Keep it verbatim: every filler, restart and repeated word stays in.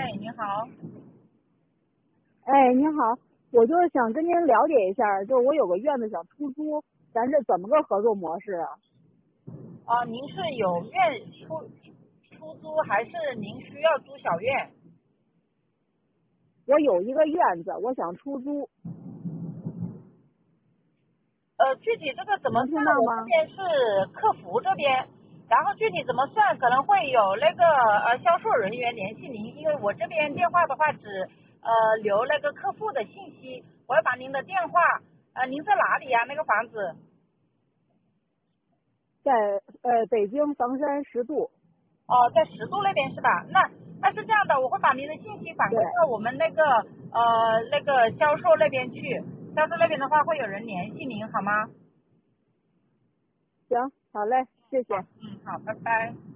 哎，你好。 哎，你好，我就是想跟您了解一下，就是我有个院子想出租，咱这怎么个合作模式啊？ 哦，您是有院出出租，还是您需要租小院？ 我有一个院子，我想出租， 呃，具体这个怎么能听算？ 到吗？ 我这边是客服这边，然后具体怎么算，可能会有那个呃销售人员联系您，因为我这边电话的话只呃留那个客户的信息，我要把您的电话，呃，您在哪里呀？那个房子？ 在呃北京房山十渡。 哦，在十渡那边是吧？那那是这样的，我会把您的信息反对， 馈到我们那个呃那个销售那边去，销售那边的话会有人联系您，好吗？ 行，好嘞，谢谢。 好，嗯，好，拜拜。